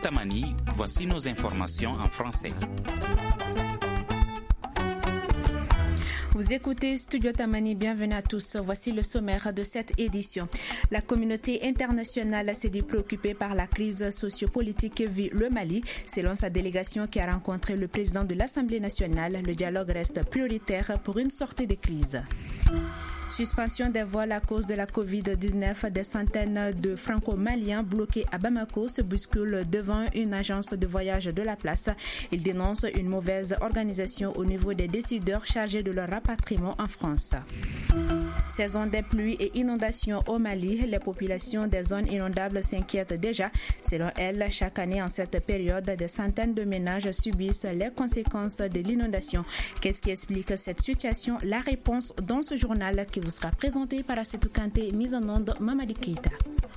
Tamani, voici nos informations en français. Vous écoutez Studio Tamani, bienvenue à tous. Voici le sommaire de cette édition. La communauté internationale s'est dit préoccupée par la crise sociopolitique que vit le Mali. Selon sa délégation qui a rencontré le président de l'Assemblée nationale, le dialogue reste prioritaire pour une sortie de crise. Suspension des vols à cause de la Covid-19, des centaines de franco-maliens bloqués à Bamako se bousculent devant une agence de voyage de la place. Ils dénoncent une mauvaise organisation au niveau des décideurs chargés de leur rapatriement en France. Saison des pluies et inondations au Mali, les populations des zones inondables s'inquiètent déjà. Selon elles, chaque année en cette période, des centaines de ménages subissent les conséquences de l'inondation. Qu'est-ce qui explique cette situation? La réponse dans ce journal qui vous sera présenté par Assetou Kanté, mise en onde Mamadi Keita.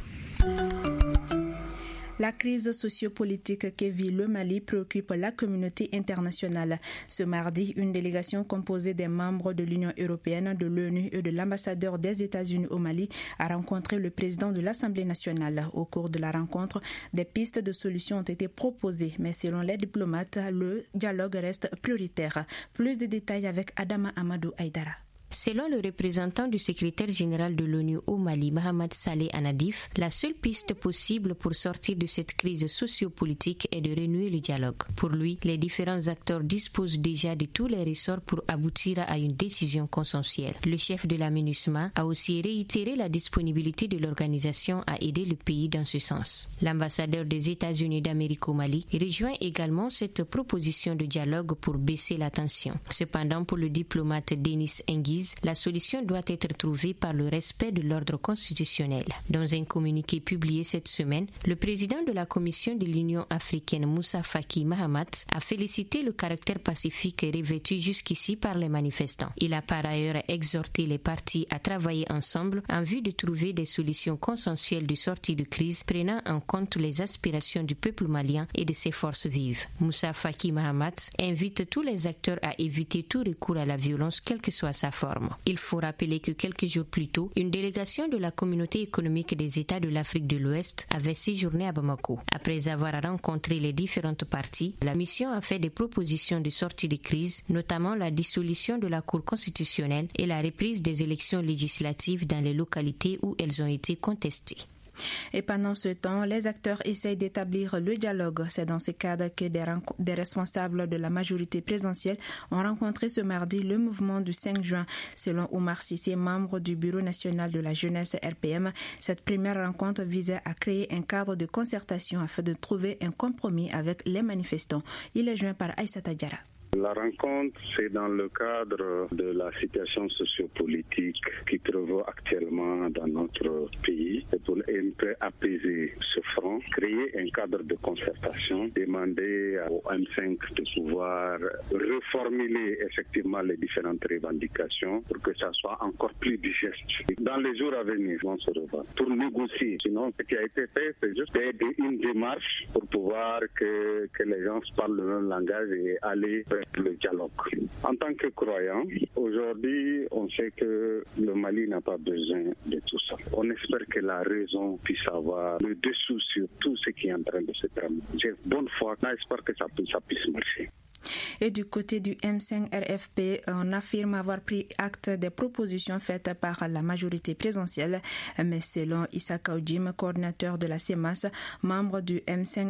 La crise sociopolitique que vit le Mali préoccupe la communauté internationale. Ce mardi, une délégation composée des membres de l'Union européenne, de l'ONU et de l'ambassadeur des États-Unis au Mali a rencontré le président de l'Assemblée nationale. Au cours de la rencontre, des pistes de solutions ont été proposées, mais selon les diplomates, le dialogue reste prioritaire. Plus de détails avec Adama Amadou Aïdara. Selon le représentant du secrétaire général de l'ONU au Mali, Mohamed Saleh Anadif, la seule piste possible pour sortir de cette crise sociopolitique est de renouer le dialogue. Pour lui, les différents acteurs disposent déjà de tous les ressorts pour aboutir à une décision consensuelle. Le chef de la MINUSMA a aussi réitéré la disponibilité de l'organisation à aider le pays dans ce sens. L'ambassadeur des États-Unis d'Amérique au Mali rejoint également cette proposition de dialogue pour baisser la tension. Cependant, pour le diplomate Denis Enguiz, la solution doit être trouvée par le respect de l'ordre constitutionnel. Dans un communiqué publié cette semaine, le président de la Commission de l'Union africaine, Moussa Faki Mahamat, a félicité le caractère pacifique revêtu jusqu'ici par les manifestants. Il a par ailleurs exhorté les parties à travailler ensemble en vue de trouver des solutions consensuelles de sortie de crise prenant en compte les aspirations du peuple malien et de ses forces vives. Moussa Faki Mahamat invite tous les acteurs à éviter tout recours à la violence, quelle que soit sa forme. Il faut rappeler que quelques jours plus tôt, une délégation de la communauté économique des États de l'Afrique de l'Ouest avait séjourné à Bamako. Après avoir rencontré les différentes parties, la mission a fait des propositions de sortie de crise, notamment la dissolution de la Cour constitutionnelle et la reprise des élections législatives dans les localités où elles ont été contestées. Et pendant ce temps, les acteurs essayent d'établir le dialogue. C'est dans ce cadre que des responsables de la majorité présidentielle ont rencontré ce mardi le mouvement du 5 juin. Selon Oumar Sissé, membre du Bureau national de la jeunesse RPM, cette première rencontre visait à créer un cadre de concertation afin de trouver un compromis avec les manifestants. Il est joint par Aïssata Diarra. La rencontre, c'est dans le cadre de la situation sociopolitique qui prévaut actuellement dans notre pays. Et pour un peu apaiser ce front, créer un cadre de concertation, demander au M5 de pouvoir reformuler effectivement les différentes revendications pour que ça soit encore plus digeste. Dans les jours à venir, on se revoit pour négocier. Sinon, ce qui a été fait, c'est juste une démarche pour pouvoir que les gens parlent le même langage et aller le dialogue. En tant que croyant, aujourd'hui, on sait que le Mali n'a pas besoin de tout ça. On espère que la raison puisse avoir le dessous sur tout ce qui est en train de se terminer. J'ai bonne foi, on espère que ça puisse marcher. Et du côté du M5-RFP, on affirme avoir pris acte des propositions faites par la majorité présidentielle. Mais selon Issa Kaoudim, coordinateur de la CEMAS, membre du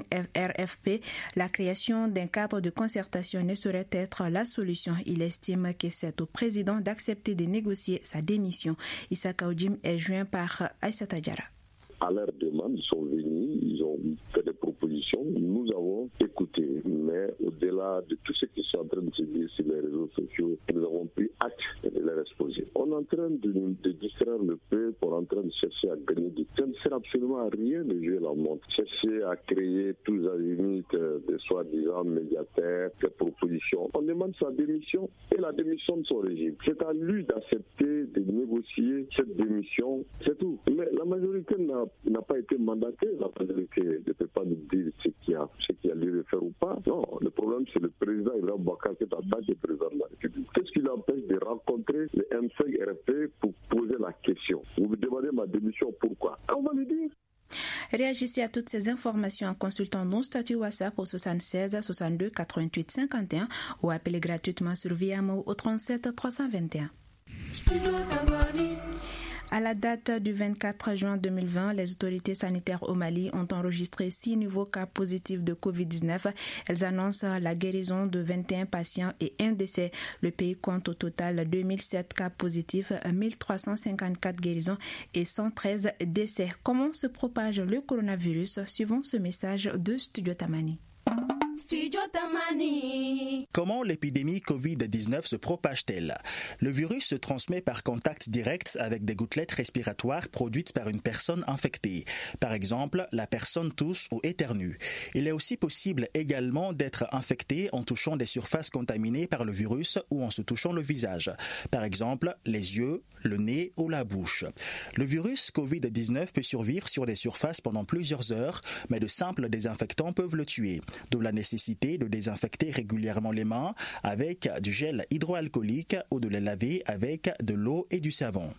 M5-RFP, la création d'un cadre de concertation ne saurait être la solution. Il estime que c'est au président d'accepter de négocier sa démission. Issa Kaoudim est joint par Aïssata Diarra. À leur demande, ils sont venus, ils ont fait des propositions. Nous avons écouté, mais au-delà de tout ce qui est en train de se dire sur les réseaux sociaux, nous avons pris acte de les exposer. On est en train de distraire le peuple, on est en train de chercher à gagner du temps. Ça ne sert absolument à rien de jouer la montre. Chercher à créer tous azimuts des soi-disant médiateurs, des propositions. On demande sa démission et la démission de son régime. C'est à lui d'accepter de négocier cette démission, c'est tout. Mais la majorité n'a pas été mandatée, la majorité ne peut pas nous dire ce qu'il y a lieu de faire ou pas. Non, le problème c'est le président Ibrahim Boubacar Keïta en tant que président de la République. Qu'est-ce qui l'empêche de rencontrer le M5 RFP pour poser la question? Vous me demandez ma démission, pourquoi? On va lui dire. Réagissez à toutes ces informations en consultant nos statuts WhatsApp au 76 62 88 51 ou appelez gratuitement sur Viamo au 37 321. À la date du 24 juin 2020, les autorités sanitaires au Mali ont enregistré 6 nouveaux cas positifs de COVID-19. Elles annoncent la guérison de 21 patients et un décès. Le pays compte au total 2007 cas positifs, 1354 guérisons et 113 décès. Comment se propage le coronavirus? Suivons ce message de Studio Tamani. Comment l'épidémie Covid-19 se propage-t-elle? Le virus se transmet par contact direct avec des gouttelettes respiratoires produites par une personne infectée. Par exemple, la personne tousse ou éternue. Il est aussi possible également d'être infecté en touchant des surfaces contaminées par le virus ou en se touchant le visage. Par exemple, les yeux, le nez ou la bouche. Le virus Covid-19 peut survivre sur des surfaces pendant plusieurs heures, mais de simples désinfectants peuvent le tuer. D'où la nécessité de désinfecter régulièrement les mains avec du gel hydroalcoolique ou de les laver avec de l'eau et du savon.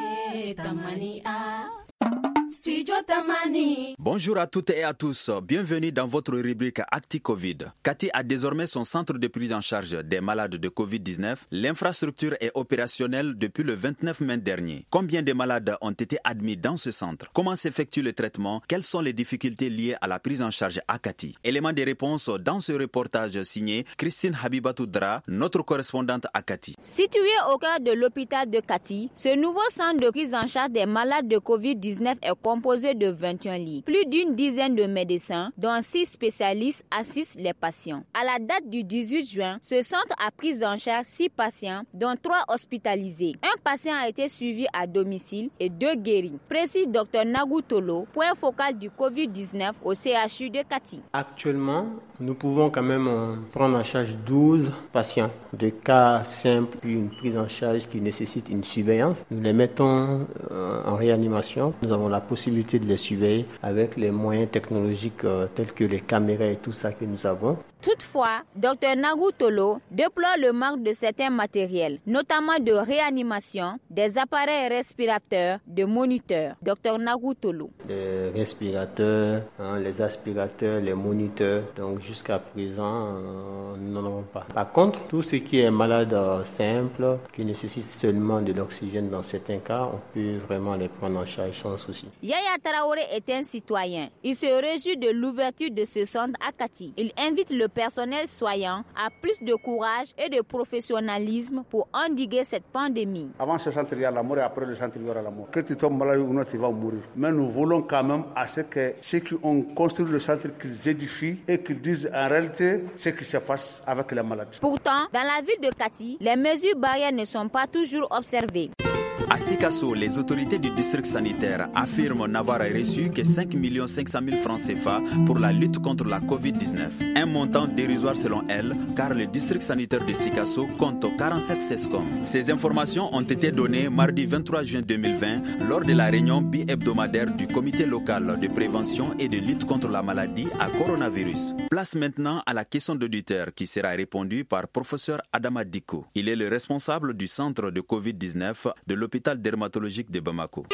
Bonjour à toutes et à tous, bienvenue dans votre rubrique Acti-Covid. Cathy a désormais son centre de prise en charge des malades de Covid-19. L'infrastructure est opérationnelle depuis le 29 mai dernier. Combien de malades ont été admis dans ce centre? Comment s'effectue le traitement? Quelles sont les difficultés liées à la prise en charge à Cathy? Élément des réponses dans ce reportage signé Christine Habibatoudra, notre correspondante à Cathy. Situé au cœur de l'hôpital de Cathy, ce nouveau centre de prise en charge des malades de Covid-19 est composé de 21 lits. Plus d'une dizaine de médecins, dont 6 spécialistes, assistent les patients. À la date du 18 juin, ce centre a pris en charge 6 patients, dont 3 hospitalisés. Un patient a été suivi à domicile et 2 guéris. Précise Dr Nagou Tolo, point focal du Covid-19 au CHU de Cathy. Actuellement, nous pouvons quand même prendre en charge 12 patients. De cas simples, puis une prise en charge qui nécessite une surveillance. Nous les mettons en réanimation. Nous avons la possibilité de les surveiller avec les moyens technologiques tels que les caméras et tout ça que nous avons. Toutefois, Dr Nagou Tolo déplore le manque de certains matériels, notamment de réanimation, des appareils respirateurs, de moniteurs. Dr Nagou Tolo. Les respirateurs, les aspirateurs, les moniteurs, donc jusqu'à présent, nous n'en avons pas. Par contre, tout ce qui est malade simple, qui nécessite seulement de l'oxygène dans certains cas, on peut vraiment les prendre en charge sans souci. Yaya Traoré est un citoyen. Il se réjouit de l'ouverture de ce centre à Cathy. Il invite le personnel soignant a plus de courage et de professionnalisme pour endiguer cette pandémie. Avant ce centre, il y a la mort et après le centre, il y aura la mort. Que tu tombes malade ou non, tu vas mourir. Mais nous voulons quand même à ce que ceux qui ont construit le centre, qu'ils édifient et qu'ils disent en réalité ce qui se passe avec les malades. Pourtant, dans la ville de Cathy, les mesures barrières ne sont pas toujours observées. À Sikasso, les autorités du district sanitaire affirment n'avoir reçu que 5 500 000 francs CFA pour la lutte contre la Covid-19. Un montant dérisoire selon elles, car le district sanitaire de Sikasso compte 47 SESCOM. Ces informations ont été données mardi 23 juin 2020 lors de la réunion bi-hebdomadaire du comité local de prévention et de lutte contre la maladie à coronavirus. Place maintenant à la question d'auditeur qui sera répondue par professeur Adama Diko. Il est le responsable du centre de Covid-19 de l'hôpital dermatologique de Bamako.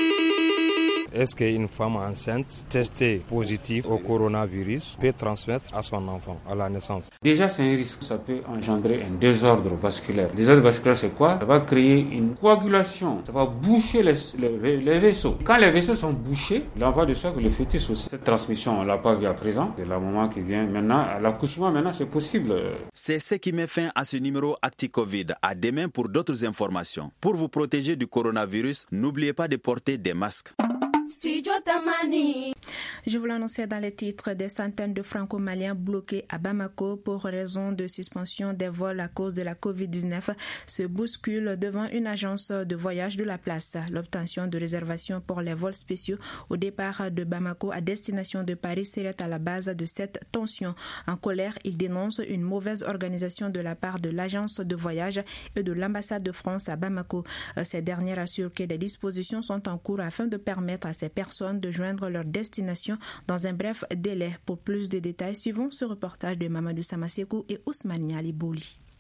Est-ce qu'une femme enceinte testée positive au coronavirus peut transmettre à son enfant à la naissance? Déjà, c'est un risque. Ça peut engendrer un désordre vasculaire. Le désordre vasculaire, c'est quoi? Ça va créer une coagulation. Ça va boucher les vaisseaux. Quand les vaisseaux sont bouchés, là, on va de soi que le fœtus aussi. Cette transmission, on ne l'a pas vu à présent. C'est la maman qui vient. Maintenant, à l'accouchement, maintenant, c'est possible. C'est ce qui met fin à ce numéro Acti-Covid. À demain pour d'autres informations. Pour vous protéger du coronavirus, n'oubliez pas de porter des masques. Je vous l'annonçais dans les titres, des centaines de franco-maliens bloqués à Bamako pour raison de suspension des vols à cause de la Covid-19 se bousculent devant une agence de voyage de la place. L'obtention de réservations pour les vols spéciaux au départ de Bamako à destination de Paris serait à la base de cette tension. En colère, ils dénoncent une mauvaise organisation de la part de l'agence de voyage et de l'ambassade de France à Bamako. Ces dernières assurent que des dispositions sont en cours afin de permettre à ces personnes de joindre leur destination dans un bref délai. Pour plus de détails, suivons ce reportage de Mamadou Samasekou et Ousmane Ali Bouli.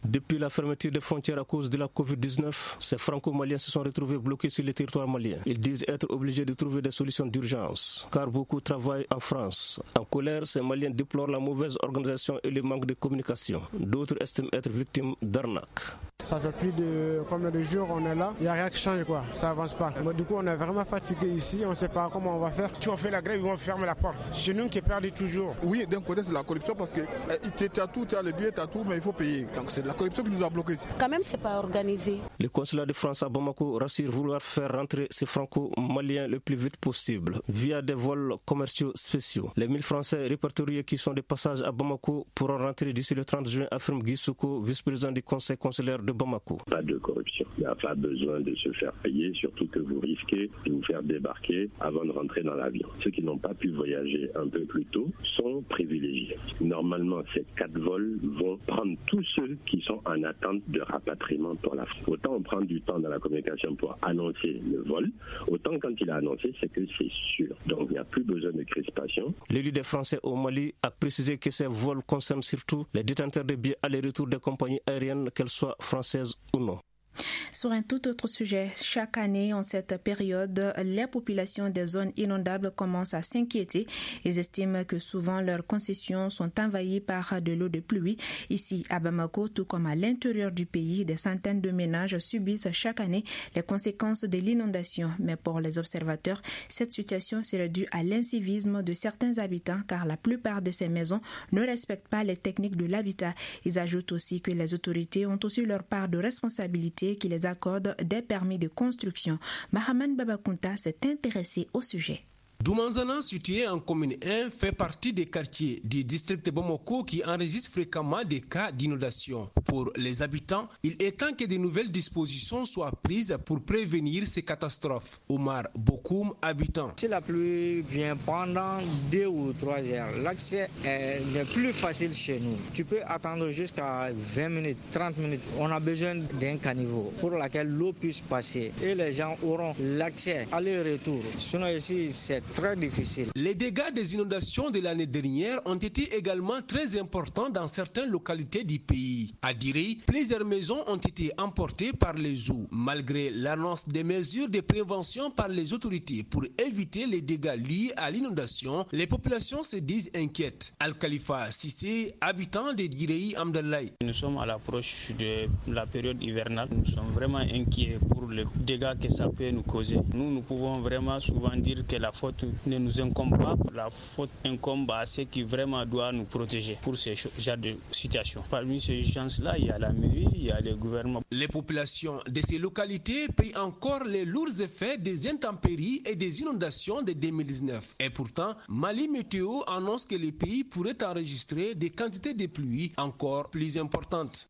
Depuis la fermeture des frontières à cause de la Covid-19, ces franco-maliens se sont retrouvés bloqués sur le territoire malien. Ils disent être obligés de trouver des solutions d'urgence, car beaucoup travaillent en France. En colère, ces Maliens déplorent la mauvaise organisation et le manque de communication. D'autres estiment être victimes d'arnaques. Ça fait plus de combien de jours on est là, il n'y a rien qui change quoi, ça avance pas. Mais du coup on est vraiment fatigué ici, on ne sait pas comment on va faire. Si on fait la grève, ils vont fermer la porte. C'est nous qui perdons toujours. Oui, d'un côté c'est la corruption parce que tu as tout, tu as le billet, tu as tout, mais il faut payer. Donc c'est la corruption qui nous a bloqués ici. Quand même c'est pas organisé. Le consulat de France à Bamako rassure vouloir faire rentrer ces franco-maliens le plus vite possible via des vols commerciaux spéciaux. Les 1000 Français répertoriés qui sont de passage à Bamako pourront rentrer d'ici le 30 juin, affirme Guy Souko, vice-président du conseil consulaire de Bamako. Pas de corruption. Il n'y a pas besoin de se faire payer, surtout que vous risquez de vous faire débarquer avant de rentrer dans l'avion. Ceux qui n'ont pas pu voyager un peu plus tôt sont privilégiés. Normalement, ces 4 vols vont prendre tous ceux qui sont en attente de rapatriement pour la France. Autant on prend du temps dans la communication pour annoncer le vol, autant quand il a annoncé, c'est que c'est sûr. Donc il n'y a plus besoin de crispation. L'élu des Français au Mali a précisé que ces vols concernent surtout les détenteurs de billets aller-retour des compagnies aériennes, qu'elles soient françaises ou non. Sur un tout autre sujet, chaque année en cette période, les populations des zones inondables commencent à s'inquiéter. Ils estiment que souvent leurs concessions sont envahies par de l'eau de pluie. Ici à Bamako, tout comme à l'intérieur du pays, des centaines de ménages subissent chaque année les conséquences de l'inondation. Mais pour les observateurs, cette situation serait due à l'incivisme de certains habitants car la plupart de ces maisons ne respectent pas les techniques de l'habitat. Ils ajoutent aussi que les autorités ont aussi leur part de responsabilité qui les accorde des permis de construction. Mahaman Babakunta s'est intéressé au sujet. Doumanzana, situé en commune 1, fait partie des quartiers du district de Bamako qui enregistrent fréquemment des cas d'inondation. Pour les habitants, il est temps que de nouvelles dispositions soient prises pour prévenir ces catastrophes. Omar Bokoum, habitant. Si la pluie vient pendant 2 ou 3 heures, l'accès n'est plus facile chez nous. Tu peux attendre jusqu'à 20 minutes, 30 minutes. On a besoin d'un caniveau pour lequel l'eau puisse passer et les gens auront l'accès aller-retour. Sinon ici, c'est très difficile. Les dégâts des inondations de l'année dernière ont été également très importants dans certaines localités du pays. À Diré, plusieurs maisons ont été emportées par les eaux. Malgré l'annonce des mesures de prévention par les autorités pour éviter les dégâts liés à l'inondation, les populations se disent inquiètes. Al-Khalifa Sissé, habitant de Diré Amdalaï. Nous sommes à l'approche de la période hivernale. Nous sommes vraiment inquiets pour les dégâts que ça peut nous causer. Nous pouvons vraiment souvent dire que la faute ne nous incombe pas. La faute incombe à ceux qui vraiment doivent nous protéger pour ce genre de situation. Parmi ces gens-là, il y a la mairie, il y a le gouvernement. Les populations de ces localités paient encore les lourds effets des intempéries et des inondations de 2019. Et pourtant, Mali Météo annonce que le pays pourrait enregistrer des quantités de pluie encore plus importantes.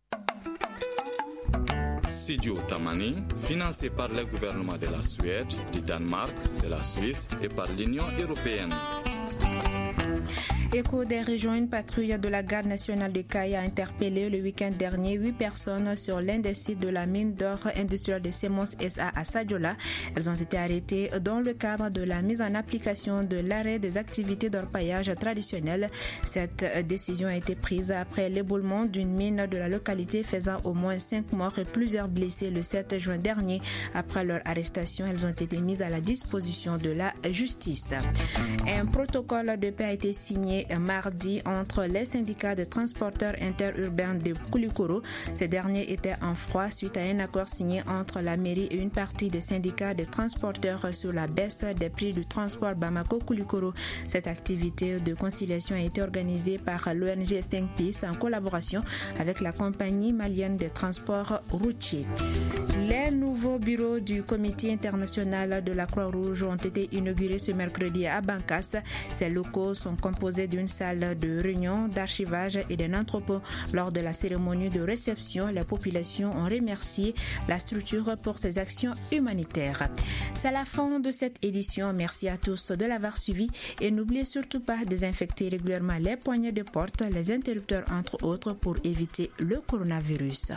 Studio Tamani, financé par le gouvernement de la Suède, du Danemark, de la Suisse et par l'Union européenne. Écho des régions, une patrouille de la garde nationale de Caille a interpellé le week-end dernier 8 personnes sur l'un des sites de la mine d'or industrielle de Semons SA à Sadiola. Elles ont été arrêtées dans le cadre de la mise en application de l'arrêt des activités d'orpaillage traditionnelles. Cette décision a été prise après l'éboulement d'une mine de la localité faisant au moins 5 morts et plusieurs blessés le 7 juin dernier. Après leur arrestation, elles ont été mises à la disposition de la justice. Un protocole de paix a été signé mardi entre les syndicats de transporteurs interurbains de Koulikoro. Ces derniers étaient en froid suite à un accord signé entre la mairie et une partie des syndicats de transporteurs sur la baisse des prix du transport Bamako-Koulikoro. Cette activité de conciliation a été organisée par l'ONG Think Peace en collaboration avec la compagnie malienne des transports routiers. Les nouveaux bureaux du Comité international de la Croix-Rouge ont été inaugurés ce mercredi à Bankas. Ces locaux sont composés d'une salle de réunion, d'archivage et d'un entrepôt. Lors de la cérémonie de réception, les populations ont remercié la structure pour ses actions humanitaires. C'est la fin de cette édition. Merci à tous de l'avoir suivi et n'oubliez surtout pas de désinfecter régulièrement les poignées de porte, les interrupteurs entre autres pour éviter le coronavirus.